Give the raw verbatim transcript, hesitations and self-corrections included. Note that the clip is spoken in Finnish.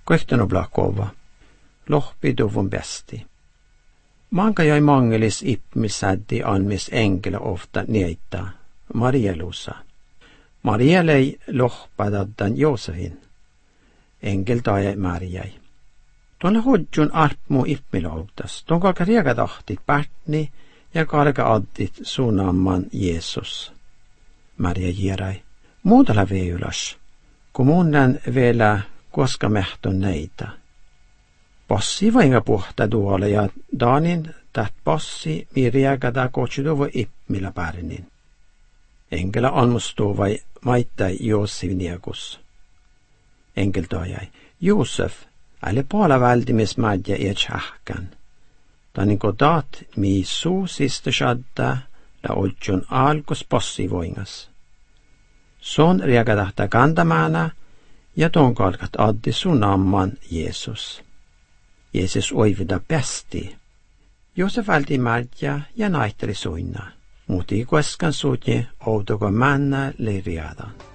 Koihtanobla kova. Lohpi tuvun bästi. Manka jäi mangelis ipmisäddi anmis enkele ofta niitä. Marielusa. Maria lei lohpadaddan Joosefin. Engel tae Mariai. Tuolla hodjun arpmu ipmilautas. Tuon kalka riekatahtit pärtni ja kalka addit suunnamman Jeesus. Maria jirai. Muutala veylas. Kun munnen vielä koska mehton neitä. Passi vainga puhta tuolla ja Danin tät passi mi riekata kotsutuvo ipmillä pärnin. Enkela anmustuu vai maittai Joosefin niekus. Enkel toijai. Joosef, äle paala vältimis madja ets hähkän. Tanin kodat mi suu siste shadda la oltjon alkos passi voingas. Son riekatahta kantamana ja ton kalkat addi sun amman Jeesus. Jeesus oivida bästi. Joosef välti madja ja naitteli suinna. Muti koskan suutje outoko männa leiriadan.